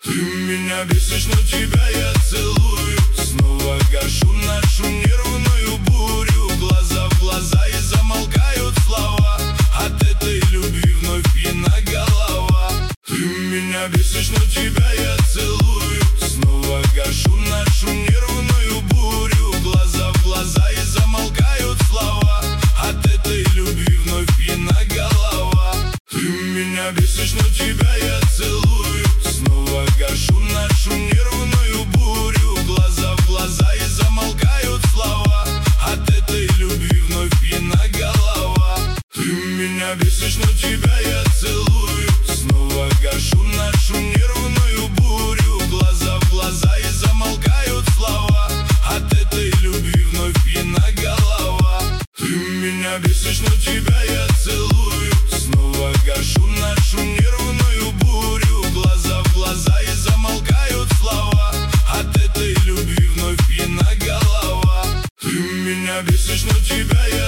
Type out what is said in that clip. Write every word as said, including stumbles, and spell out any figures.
Ты меня бесишь, но тебя я целую. Снова гашу нашу нервную бурю. Глаза в глаза и замолкают слова. От этой любви вновь пьяна голова. Ты меня бесишь, но тебя я целую. Снова гашу нашу нервную бурю. Глаза в глаза и замолкают слова. От этой любви вновь пьяна голова. Ты меня бесишь, но тебя я целую. Снова гашу нашу нервную бурю. Глаза в глаза и замолкают слова. От этой любви вновь пьяна голова. Ты меня бесишь, но тебя я целую. Снова гашу нашу нервную бурю. Глаза в глаза и замолкают слова. От этой любви вновь пьяна голова. Ты меня бесишь, но тебя я целую. Снова гашу нашу нервную бурю. Глаза в глаза и замолкают слова. От этой любви вновь пьяна голова. Ты меня бесишь, но тебя я